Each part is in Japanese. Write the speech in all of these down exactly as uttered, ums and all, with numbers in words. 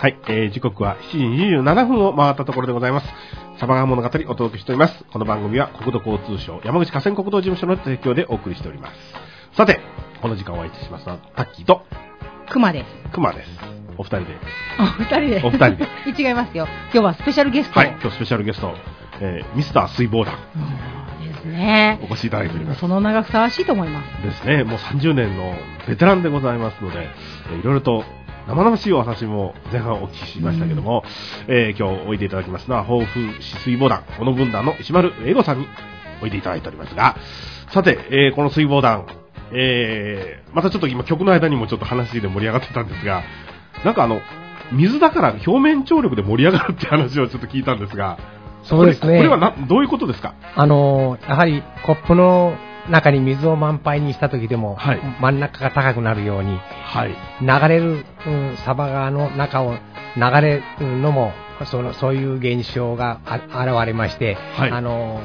はい、えー、時刻はしちじにじゅうななふんを回ったところでございます。サバ川物語お届けしております。この番組は国土交通省山口河川国道事務所の提供でお送りしております。さて、この時間お会いしますのはタッキーとクマです。 クマです。お二人で。 お二人で。 お二人で。 違いますよ。今日はスペシャルゲスト。 はい、今日スペシャルゲスト、えー、ミスター水防団。 ですね。 お越しいただいております。 その名がふさわしいと思います。 ですね。もうさんじゅうねんのベテランでございますので、いろいろと生々しいお話も前半お聞きしましたけども、うん、えー、今日おいでいただきますのは豊富市水防団小野分団の石丸英吾さんにおいでいただいておりますが、さて、えー、この水防団、えー、またちょっと今曲の間にもちょっと話で盛り上がってたんですが、なんかあの水だから表面張力で盛り上がるって話をちょっと聞いたんですが、 そうですね。 これ、これはなどういうことですか？ あのやはりコップの中に水を満杯にした時でも、はい、真ん中が高くなるように、はい、流れる、うん、サバ川の中を流れるのもそのそういう現象があ現れまして、はい、あの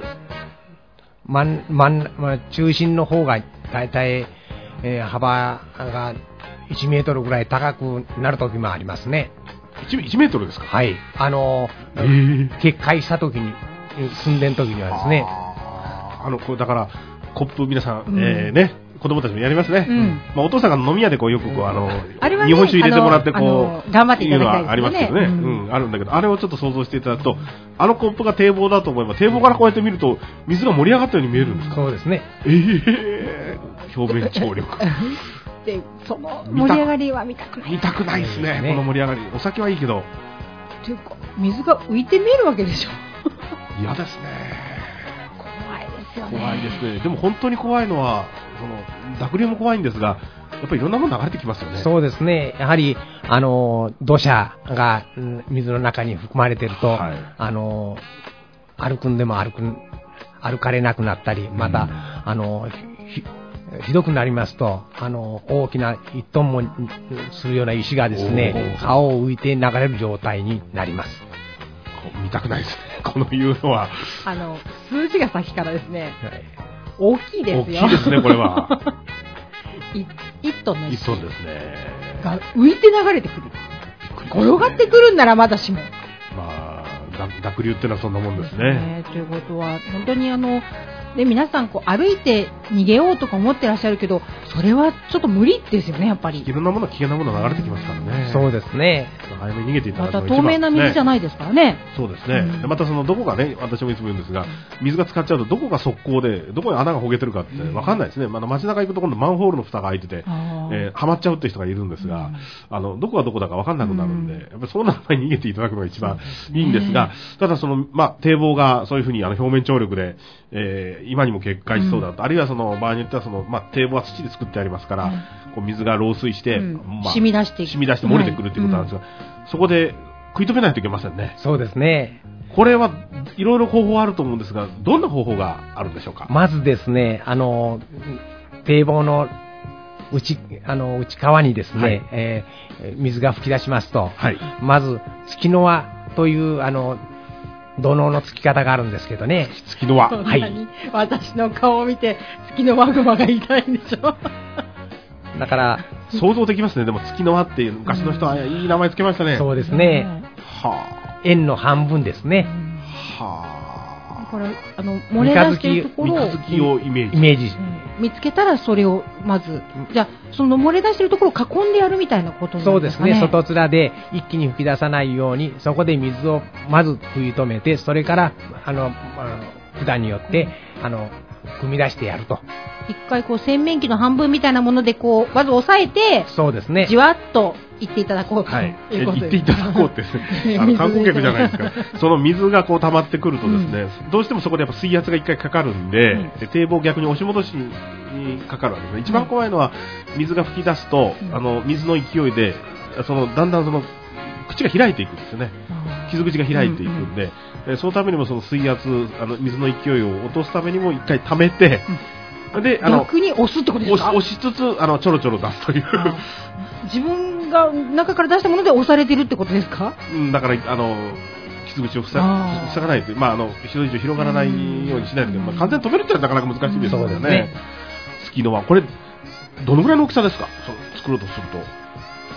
真真、まあ、中心の方がだいたい、えー、幅がいちメートルぐらい高くなる時もありますね。 1, いちメートルですか？ はい、あの、えー、決壊した時に寸んでの時にはですね、 ああのこれだからコップ皆さん、うん、えー、ね子供たちもやりますね、うん、まあ、お父さんが飲み屋でこうよくこうあのあれは、ね、日本酒入れてもらってこう頑張っていただきたいですね。 いうのはありますけどね、うんうん、あるんだけど、あれをちょっと想像していただくと、あのコップが堤防だと思えば堤防からこうやって見ると水が盛り上がったように見えるんですか？ そうですね。 えー、表面張力でその盛り上がりは見たくない。 見たくないですね、この盛り上がり。お酒はいいけどっていうか水が浮いて見えるわけでしょ。 嫌ですね。 怖いですよね。 怖いですね。でも本当に怖いのはその濁流も怖いんですが、やっぱりいろんなもの流れてきますよね。 そうですね。やはりあの土砂が水の中に含まれていると、はい、あの歩くんでも歩く歩かれなくなったり、また、うん、あのひひどくなりますと、あの大きないっトンもするような石がですね、川を浮いて流れる状態になります。 見たくないですね、このいうのは。 あの数字が先からですね、はい、大きいですよ。 大きいですね、これは。 いっトンの石いっトンですねが浮いて流れてくる。転がってくるんならまだしも。 まあ濁流ってのはそんなもんですね。 ということは本当にあので皆さんこう歩いて逃げようとか思ってらっしゃるけど、それはちょっと無理ですよね、やっぱり。 いろんなもの危険なもの流れてきますからね。 そうですね。 早めに逃げていただくのが一番ですね。 また透明な水じゃないですからね。 そうですね、うん、でまたそのどこがね、私もいつも言うんですが、水が浸かっちゃうとどこが側溝でどこに穴がほげてるかって分かんないですね。まだ街中行くと今度マンホールの蓋が開いてて、えー、はまっちゃうって人がいるんですが、うん、あのどこがどこだか分かんなくなるんで、うん、やっぱりそうなる前に逃げていただくのが一番いいんですが、ただその、まあ、堤防がそういうふうにあの表面張力で、えー、今にも決壊しそうだと、うん、あるいはその場合によってはその、まあ、堤防は土で作ってありますから、うん、こう水が漏水して、 うんまあ、染み出して染み出して漏れてくるということなんですが、はいうん、そこで食い止めないといけませんね。 そうですね。 これはいろいろ方法あると思うんですが、どんな方法があるんでしょうか？ まずですね、あの堤防の内あの内側にですね、はいえー、水が噴き出しますと、はい、まず月の輪というあの土のうのつき方があるんですけどね。 月の輪。 はい。私の顔を見て月のワグマが言いたいんでしょ。 だから想像できますね。でも月の輪っていう昔の人はいい名前つけましたね。 そうですね。 はあ。 円の半分ですね。 はあ。だからあの漏れ出しているところを三日月をイメージ。 イメージ。 見つけたらそれをまずじゃあその漏れ出しているところを囲んでやるみたいなことなんですかね。 そうですね。外面で一気に噴き出さないようにそこで水をまず食い止めて、それからあの、あの管によってあの汲み出してやると。 一回こう洗面器の半分みたいなものでこうまず押さえて、 そうですね。 じわっといっていただこうと、はい、 いうことです。いっていただこうってあの観光客じゃないですか。その水がこう溜まってくるとですね、うん、どうしてもそこでやっぱ水圧が一回かかるんで、うん、で堤防を逆に押し戻しにかかるわけですね。一番怖いのは水が噴き出すと、うん、あの水の勢いでそのだんだんその口が開いていくんですよね。傷口が開いていくんで、うんうん、そのためにもその水圧あの水の勢いを落とすためにも一回溜めて。うんであの逆に押すってことですか？ 押しつつあのちょろちょろ出すという自分が中から出したもので押されてるってことですか？ うん、だからあの傷口を塞がないという、まあ、あのそれ以上広がらないようにしないという、まあ、完全に止めるってのはなかなか難しいですよね。そうですね。月の輪これどのぐらいの大きさですか？その作ろうとすると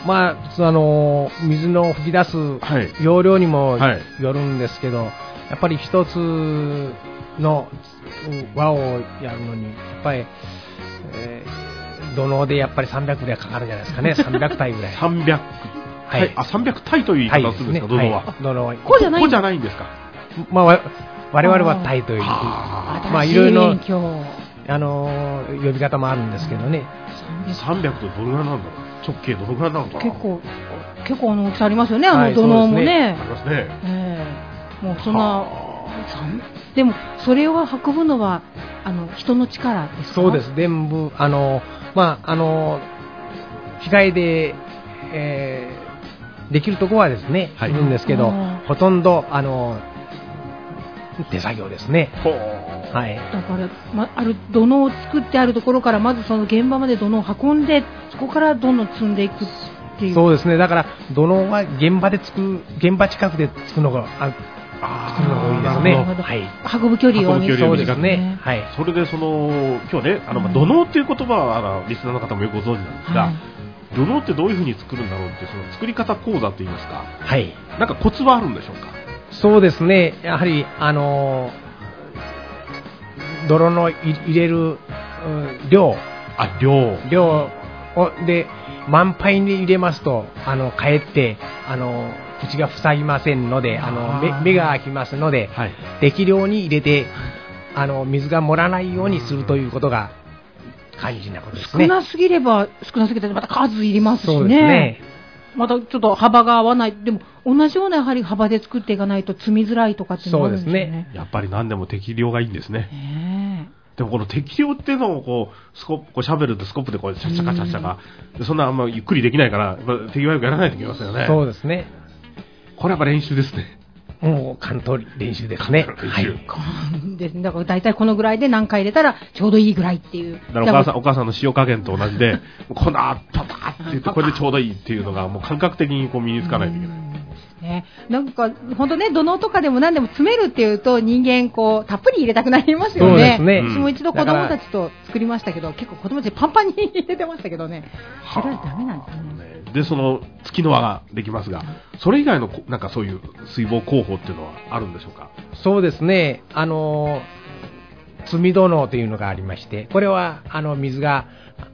まあ、あの水の吹き出す容量にもよるんですけど、はいはい、やっぱり一つの輪をやるのにやっぱり、えー、土のうでやっぱりさんびゃくぐらいかかるんじゃないですかね。さんびゃくたいぐらい。 さんびゃく、はい、あ、さんびゃくたいという言い方をするんですか、土のうは。 土のうは。 こうじゃない。 こうじゃないんですか。 まあ我々はたいという、あまあいろいろあの呼び方もあるんですけどね。 さんびゃくとどのぐらいなんだろう。直径どのぐらいなのかな。 結構結構あの大きさありますよね。あの土のうもね。 はい、ありますね。 えー、もうそんなでもそれを運ぶのはあの人の力ですか。 そうです。全部あのまああの機械で、えー、できるところはですね、はい、いるんですけど、ほとんどあの手作業ですね。はい、 だから、ま、ある土のうを作ってあるところからまずその現場まで土のうを運んでそこからどんどん積んでいくっていう。 そうですね。だから土のうは現場で作る現場近くで作るのがあ作るのが多いですね。 はい、運ぶ距離を短く。 そうですね。はい。 それでその今日ねあの、うん、土のうっていう言葉はあのリスナーの方もよくご存知なんですが、はい、土のうってどういうふうに作るんだろうってその作り方講座といいますか、 はい。 なんかコツはあるんでしょうか。 そうですね。やはりあのー泥の入れる、うん、量あ量量をで満杯に入れますとあのかえってあの口が塞ぎませんのであの 目, 目が開きますので、はい、適量に入れてあの水が漏らないようにするということが肝心なことですね。 少なすぎれば少なすぎてまた数いりますし ね, そうですね。またちょっと幅が合わないでも同じようなやはり幅で作っていかないと積みづらいとかっていうのがあるんですよね。そうですね。 やっぱり何でも適量がいいんですね。でもこの適量っていうのをこうスコこうシャベルとスコップでこうシャッシャカシャッシャカでそんなあんまゆっくりできないから手際よくやらないといけませんよね。 そうですね。 これやっぱ練習ですね。 もう関東練習ですね。 練習。 はい。でだから大体このぐらいで何回入れたらちょうどいいぐらいっていう。 だからお母さんお母さんの塩加減と同じでこんなパパって言ってこれでちょうどいいっていうのがもう感覚的にこう身につかないといけない。 ね、なんか本当ね土のうとかでも何でも詰めるっていうと人間こうたっぷり入れたくなりますよね。 そうですね。 私も一度子供たちと作りましたけど結構子供たちパンパンに入れてましたけどね。それはダメなんですね。 でその月の輪ができますがそれ以外のなんかそういう水箔工法っていうのはあるんでしょうか。 そうですね。あの積み土のうというのがありましてこれはあの水が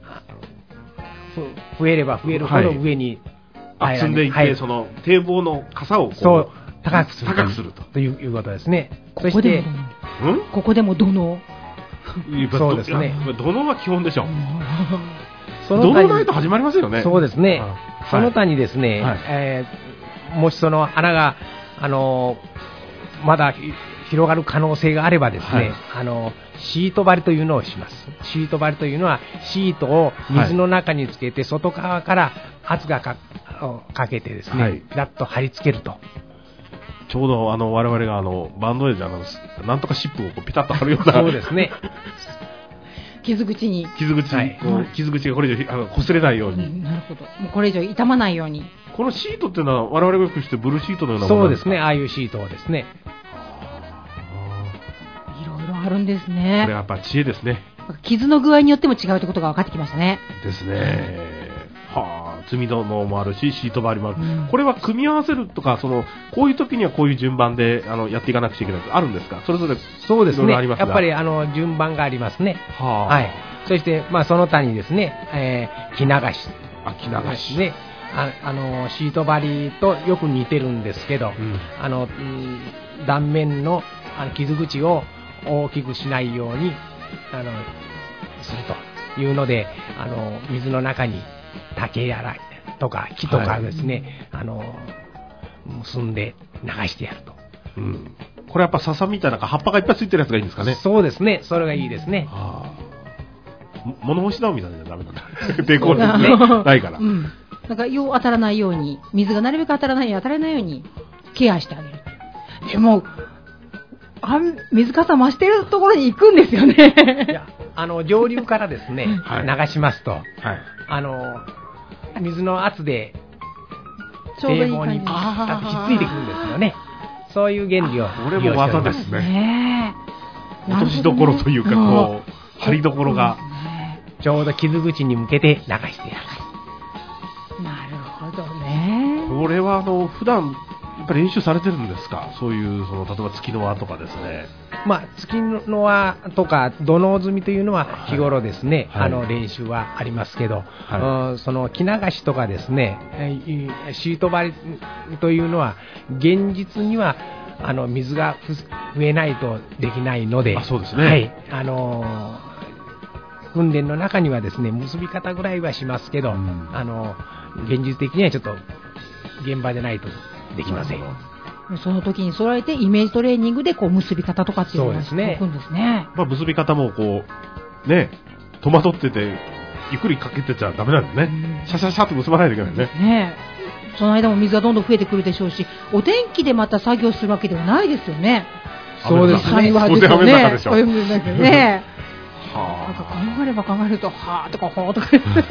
増えれば増えるほど上に、 はい積んでいって、はい、その堤防の傘をこうそう高くする高くするとといういうことですね。 ここでもここでも土のうそうですね。 土のうは基本でしょ。土のうないと始まりますよね。 そうですね。はい、その他にですね、はいえー、もしその穴があのまだ広がる可能性があればですね、はい、あのシート張りというのをします。シート張りというのはシートを水の中につけて外側から圧が か, かけてですね、はい、ピラッと貼り付けると。 ちょうどあの我々があのバンドエイジあのなんとかシップをこうピタッと貼るようなそうですね。 傷口に傷口、はい、こう傷口がこれ以上あの擦れないように、うん、 なるほど。もうこれ以上傷まないように。 このシートっていうのは我々がよくしてブルーシートのようなものそうですね。ああいうシートですね。 いろいろあるんですね。 これやっぱ知恵ですね。 傷の具合によっても違うということが分かってきましたね。 ですね。はあ、積み土のもあるしシート張りもある、うん、これは組み合わせるとかそのこういう時にはこういう順番であのやっていかなくちゃいけないとあるんですか。それぞれそうですね。やっぱりあの順番がありますね。はあ、はい。そしてまあその他にですね、えー、木流しあ木流しね。あ, あのシート張りとよく似てるんですけど、うん、あの、うん、断面の、あの傷口を大きくしないようにあのするというのであの水の中に竹やらとか木とかですね、はい、あの結んで流してやると、 うん、これやっぱ笹みたいな葉っぱがいっぱいついてるやつがいいんですかね。 そうですね。それがいいですね。はあ、物干しだみたいなのじゃダメなんだ。抵抗力ねないから、うん、 なんかよう当たらないように水がなるべく当たらないように当たらないようにケアしてあげる。でもあ水かさ増してるところに行くんですよね。 いやあの上流からですね、はい、流しますと、はい、あの水の圧で堤防にひっついてくるんですよね。そういう原理をこれも技ですね。落としどころというかこう張りどころがちょうど傷口に向けて流してやる。 なるほこれはあの普段やっぱり練習されてるんですか？そういうその例えば月の輪とかですね。 まあ、月の輪とか土のう積みというのは日頃ですね、はい、あの練習はありますけど、はい、その木流しとかですね、シート張りというのは現実にはあの水が増えないとできないので、 あ、そうですね、 はい、あの訓練の中にはですね結び方ぐらいはしますけど、うん、あの現実的にはちょっと現場でないとできません。 その時に揃えてイメージトレーニングでこう結び方とかっていうのをしていくんですね。 まあ、結び方もこうね戸惑っててゆっくりかけてちゃダメなんですね、うん、シャシャシャっと結ばないといけないね。 ねその間も水がどんどん増えてくるでしょうし、お天気でまた作業するわけではないですよね。 そうですね。 はですよね。雨の中でしょ。 ねはあ、なんか考えれば考えるとはーとかほーとか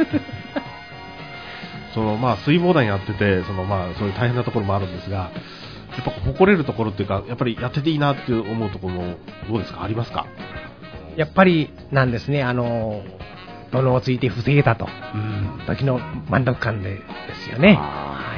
そのまあ水防団やっててそのまあそういう大変なところもあるんですが、やっぱ誇れるところっていうかやっぱりやってていいなって思うところもどうですか、ありますか？ やっぱりなんですね、あの土のうをついて防げたと、うん、時の満足感でですよね。 はい、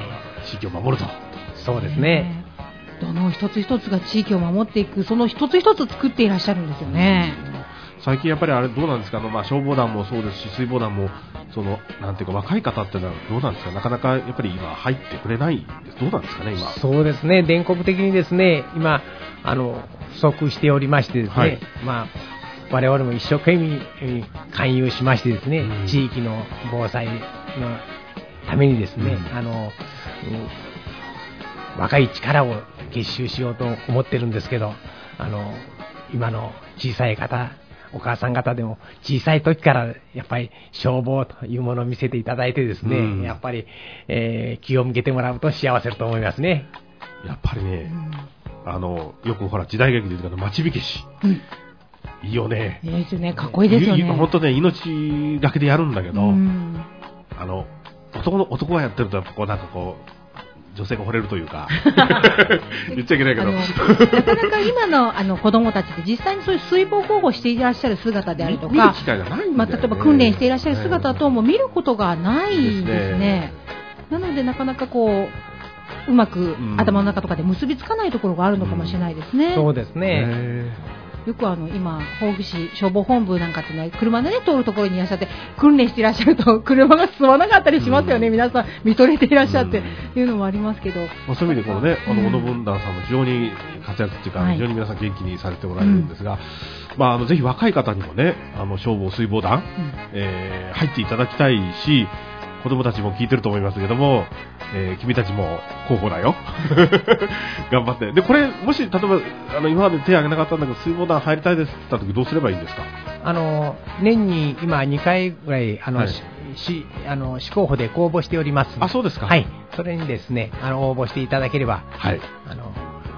地域を守ると。 そうですね。 土のう一つ一つが地域を守っていく、その一つ一つ作っていらっしゃるんですよね。 最近やっぱりあれどうなんですか、あの、まあ、消防団もそうですし水防団もそのなんていうか若い方ってのはどうなんですか、なかなかやっぱり今入ってくれないです、どうなんですかね今。 そうですね、全国的にですね今あの不足しておりましてですね、はい、まあ我々も一生懸命勧誘しましてですね、うん、地域の防災のためにですね、うん、あの、うん、若い力を結集しようと思ってるんですけど、あの今の小さい方お母さん方でも小さい時からやっぱり消防というものを見せていただいてですね、うん、やっぱり、えー、気を向けてもらうと幸せだと思いますね。 やっぱりね、うん、あのよくほら時代劇で言うから町火消し、うん、いいよね。 いいですよね、かっこいいですよね。 本当ね命だけでやるんだけど、うん、あの男の男がやってるとやっぱこうなんかこう女性が惚れるというか言っちゃいけないけどなかなか今のあの子供たちって実際にそういう水防保護していらっしゃる姿であるとか、 見る機会がないんだよね。 まあ、例えば訓練していらっしゃる姿とも見ることがないんですね。なのでなかなかこううまく頭の中とかで結びつかないところがあるのかもしれないですね。 うん、そうですね。 よくあの今防府市消防本部なんかっていうのは車で、ね、通るところにいらっしゃって訓練していらっしゃると車が進まなかったりしますよね、うん、皆さん見とれていらっしゃって、うん、いうのもありますけど、 まあ、そういう意味でこのね、あの小野分団さんも非常に活躍っていうか、はい、非常に皆さん元気にされておられるんですが、うん、まあ、あのぜひ若い方にもねあの消防水防団、うんえー、入っていただきたいし、子供たちも聞いてると思いますけども、えー、君たちも候補だよ頑張って。でこれもし例えばあの今まで手を挙げなかったんだけど水防団入りたいですって言った時どうすればいいんですか？ あの年に今にかいぐらいあの、はい、しあの市候補で公募しております。 あ、そうですか。 はい、それにですねあの応募していただければ、 はい、 あの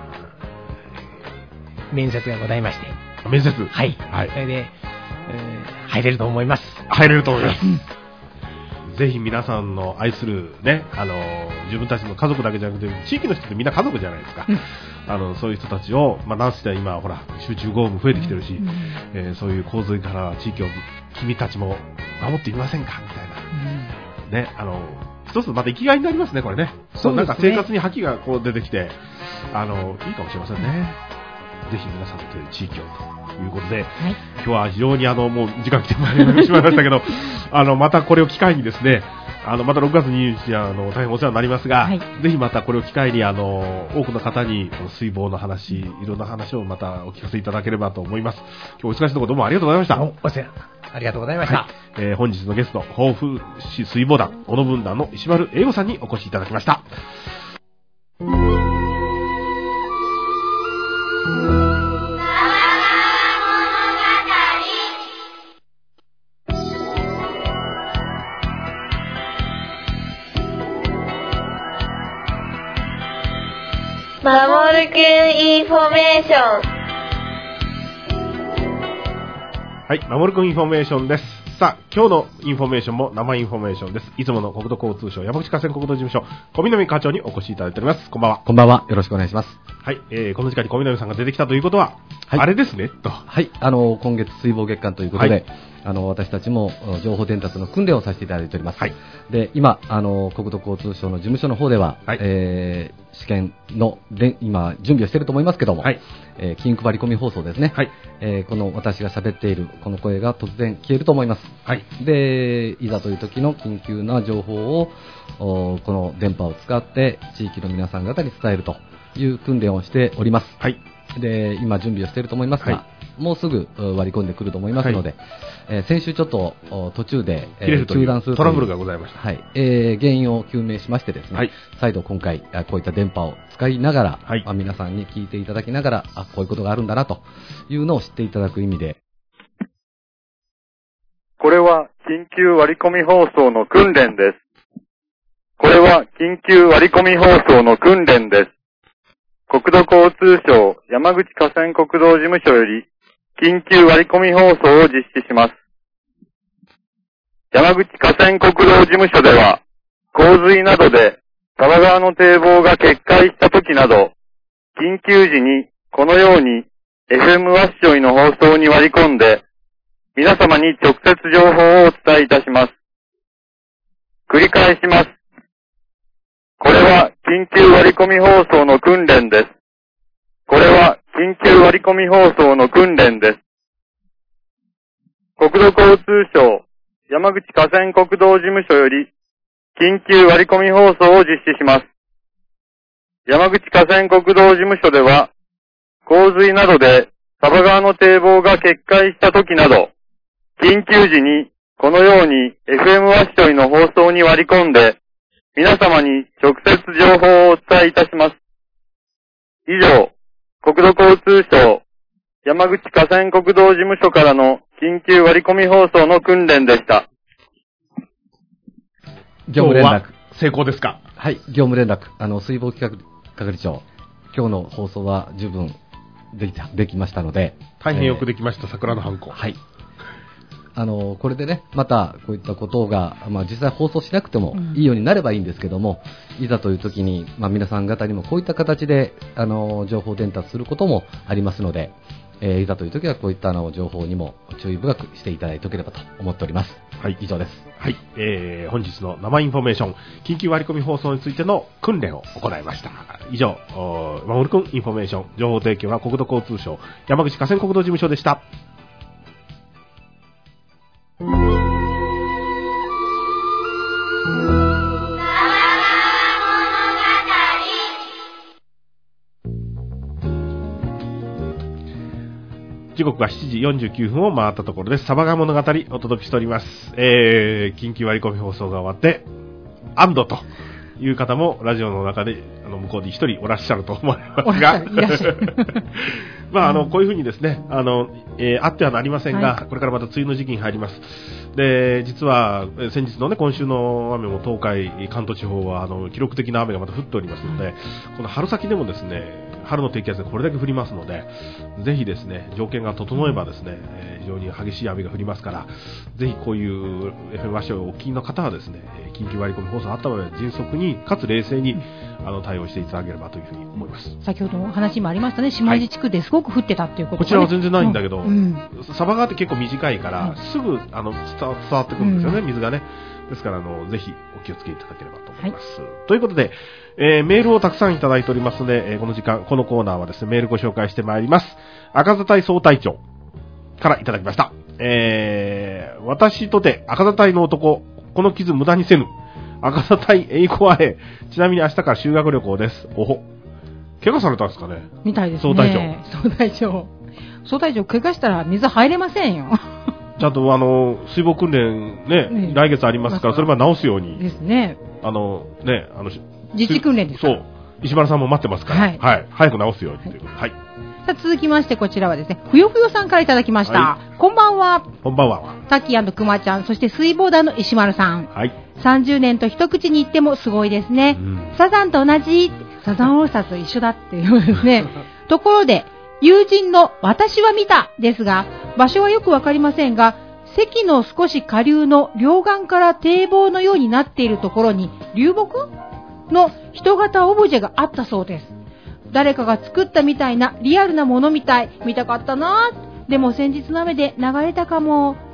面接がございまして、 面接、 はい、はい、それで、えー、入れると思います。 入れると思いますぜひ皆さんの愛するね、あの自分たちの家族だけじゃなくて地域の人ってみんな家族じゃないですか、うん、あのそういう人たちを、まあ、なんせ今ほら集中豪雨増えてきてるし、うんえー、そういう洪水から地域を君たちも守っていませんかみたいな、うん、ね、あの一つまた生きがいになりますねこれね。そうなんか生活に覇気がこう出てきてあのいいかもしれませんね。ぜひ皆さんという地域をということで、はい、今日は非常にあのもう時間来てまいりましたけどあのまたこれを機会にですねあのまたろくがつにじゅうににちあの大変お世話になりますが、はい、ぜひまたこれを機会にあの多くの方にこの水防の話いろんな話をまたお聞かせいただければと思います。今日お忙しいところどうもありがとうございました。 お世話ありがとうございました、はいえー、本日のゲスト防府市水防団小野分団の石丸英吾さんにお越しいただきました。 守るくんインフォメーション。 はい、守るくんインフォメーションです。さあ、今日のインフォメーションも生インフォメーションです。いつもの国土交通省山口河川国土事務所小南課長にお越しいただいております。こんばんは。 こんばんは。よろしくお願いします。 はい、えー、この時間に小南さんが出てきたということは、はい、あれですねと。 はい、あの今月水防月間ということで、はいあの私たちも情報伝達の訓練をさせていただいております。 はい、 で今あの国土交通省の事務所の方では、はい、えー、試験ので今準備をしていると思いますけども、はい、えー、金配り込み放送ですね、はい、えー、この私が喋っているこの声が突然消えると思います。はい、でいざという時の緊急な情報をこの電波を使って地域の皆さん方に伝えるという訓練をしております。はい、で今準備をしていると思いますが、はい、もうすぐ割り込んでくると思いますので、はい、えー、先週ちょっと途中で、えー、中断するトラブルがございました。 はい、えー、原因を究明しましてですね、はい、再度今回こういった電波を使いながら、はい、まあ、皆さんに聞いていただきながら、あ、こういうことがあるんだなというのを知っていただく意味で、 これは緊急割り込み放送の訓練です。これは緊急割り込み放送の訓練です。国土交通省山口河川国道事務所より緊急割り込み放送を実施します。山口河川国道事務所では、洪水などで多摩川の堤防が決壊した時など、緊急時にこのように エフエム ワッショイの放送に割り込んで、皆様に直接情報をお伝えいたします。繰り返します。これは緊急割り込み放送の訓練です。これは緊急割り込み放送の訓練です。国土交通省山口河川国道事務所より緊急割り込み放送を実施します。山口河川国道事務所では、洪水などで多摩川の堤防が決壊した時など、緊急時にこのように エフエム ワッショイの放送に割り込んで、皆様に直接情報をお伝えいたします。以上、国土交通省山口河川国道事務所からの緊急割り込み放送の訓練でした。 業務連絡成功ですか？ はい、業務連絡、あの水防企画係長、今日の放送は十分できたできましたので、 大変よくできました、えー、桜のハンコ。 はい。あのこれでね、またこういったことが、まあ、実際放送しなくてもいいようになればいいんですけども、うん、いざという時に、まあ、皆さん方にもこういった形であの情報伝達することもありますので、えー、いざという時はこういったあの情報にも注意深くしていただいておければと思っております。はい、以上です。 はい、えー、本日の生インフォメーション、緊急割り込み放送についての訓練を行いました。以上、まもるくんインフォメーション、情報提供は国土交通省山口河川国道事務所でした。時刻はしちじよんじゅうきゅうふんを回ったところです。サバガ物語お届けしております。えー、緊急割り込み放送が終わって安堵という方もラジオの中であの向こうに一人おらっしゃると思いますがまあ、あのこういうふうにですね、あの、えー、あってはなりませんが、はい、これからまた梅雨の時期に入ります。で、実は先日のね、今週の雨も東海、関東地方はあの記録的な雨がまた降っておりますので、この春先でもですね、春の低気圧でこれだけ降りますので、ぜひですね、条件が整えばですね、えー、非常に激しい雨が降りますから、ぜひこういう エフエム ワッショイをお聞きの方はですね、緊急割り込み放送あった場合は迅速にかつ冷静にあの対応していただければというふうに思います。 先ほどの話もありましたね、島地地区ですごく降ってたっていうこと、ね、 こちらは全然ないんだけど、うん、サバ川って結構短いから、 うん、 すぐあの伝わ、伝わってくるんですよね、うん、水がね。ですからあのぜひお気をつけいただければと思います。はい、ということで、えー、メールをたくさんいただいておりますので、えー、この時間このコーナーはですねメールご紹介してまいります。赤座隊総隊長からいただきました。えー、私とて赤座隊の男、この傷無駄にせぬ。赤座隊栄光あれ。ちなみに明日から修学旅行です。おほ。怪我されたんですかね。 みたいですね。 総隊長。 総隊長。総隊長怪我したら水入れませんよ。 ちゃんとあの水防訓練ね、ね来月ありますから、それまで直すように。 ですね。 あのね、あの実地訓練ですか。 そう。石丸さんも待ってますから、はい、はい、早く直すようにということで、はい。 さあ続きましてこちらはですね、ふよふよさんからいただきました。はい、こんばんは。 こんばんは。 タッキー&くまちゃん、そして水防団の石丸さん。はい。さんじゅうねんと一口に言ってもすごいですね。うん、サザンと同じ、サザンオールスターズと一緒だっていうですね。ところで、友人の私は見たですが、場所はよくわかりませんが、関の少し下流の両岸から堤防のようになっているところに流木の人型オブジェがあったそうです。誰かが作ったみたいなリアルなものみたい。見たかったな。でも先日の雨で流れたかも。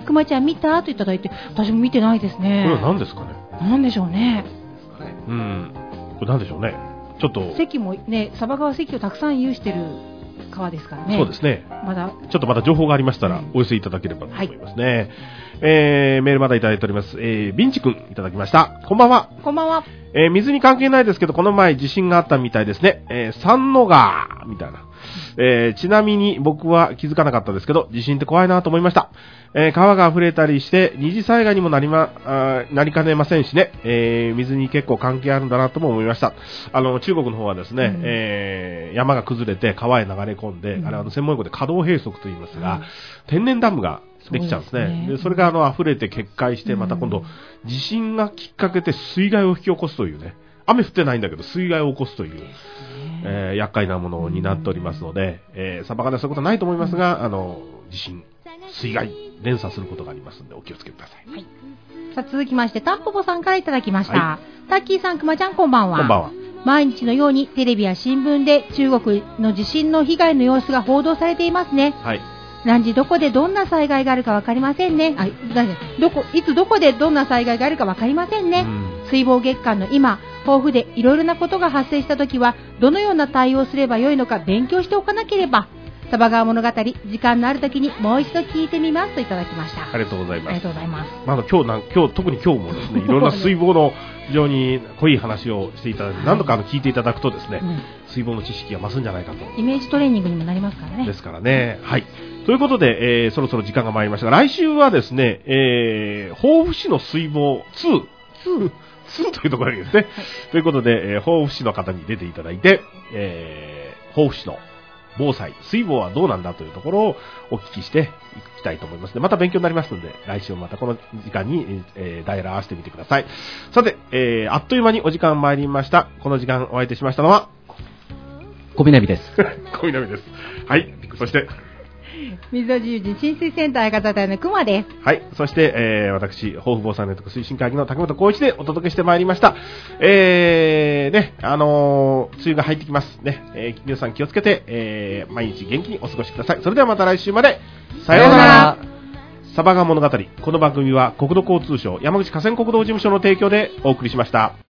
くまちゃん見たといただいて、私も見てないですね。 これは何ですかね。 何でしょうね。 うん。これ何でしょうね。ちょっと。 関もね、サバ川関をたくさん有してる川ですからね。 そうですね。 まだ。 ちょっとまだ情報がありましたら、お寄せいただければと思いますね。はい、えー、メールまだいただいております。えー、ビンチ君いただきました。こんばんは。 こんばんは。 えー、水に関係ないですけど、この前地震があったみたいですね。えー、三の川みたいな。えー、ちなみに僕は気づかなかったですけど、地震って怖いなと思いました。えー、川が溢れたりして二次災害にもなりま、あなりかねませんしね、えー、水に結構関係あるんだなとも思いました。あの中国の方はですね、うん、えー、山が崩れて川へ流れ込んで、うん、あれあの専門用語で河道閉塞と言いますが、うん、天然ダムができちゃうんですね。そうですね。でそれがあの溢れて決壊して、また今度、地震がきっかけで水害を引き起こすというね、雨降ってないんだけど水害を起こすという、えー、厄介なものになっておりますので、えー、サバ缶ではそういうことはないと思いますが、あの地震、水害連鎖することがありますのでお気をつけください。はい、 さあ続きましてタンポポさんからいただきました。はい、タッキーさん、くまちゃん、こんばんは。 こんばんは。 毎日のようにテレビや新聞で中国の地震の被害の様子が報道されていますね。はい。何時どこでどんな災害があるか分かりませんね。あ、どこいつどこでどんな災害があるか分かりませんね。うん、水防月間の今、豊富でいろいろなことが発生したときはどのような対応をすればよいのか勉強しておかなければ。サバ川物語、時間のあるときにもう一度聞いてみますといただきました。 ありがとうございます。 ありがとうございます。 まあ、今日なん今日特に今日もですね、いろんな水防の非常に濃い話をしていただいて、何度かあの聞いていただくとですね、うん、水防の知識が増すんじゃないかと。 イメージトレーニングにもなりますからね。 ですからね。はい。ということで、えー、そろそろ時間が参りましたが、来週はですね、えー、防府市の水防ツー、ツー、ツーというところですね。はい、ということで、えー、防府市の方に出ていただいて、えー、防府市の防災、水防はどうなんだというところをお聞きしていきたいと思いますので、また勉強になりますので、来週もまたこの時間に、えー、ダイヤル合わせてみてください。さて、えー、あっという間にお時間参りました。この時間お相手しましたのは、 小南です。 小南です。はい。そして、 水戸自由人浸水センター相方隊の熊です。 はい。そして、えー、私、豊富防災ネット推進会議の竹本浩一でお届けしてまいりました。えー、ね、あのー、梅雨が入ってきますね。えー、皆さん気をつけて、えー、毎日元気にお過ごしください。それではまた来週まで。さようなら。サバ川物語。この番組は国土交通省山口河川国道事務所の提供でお送りしました。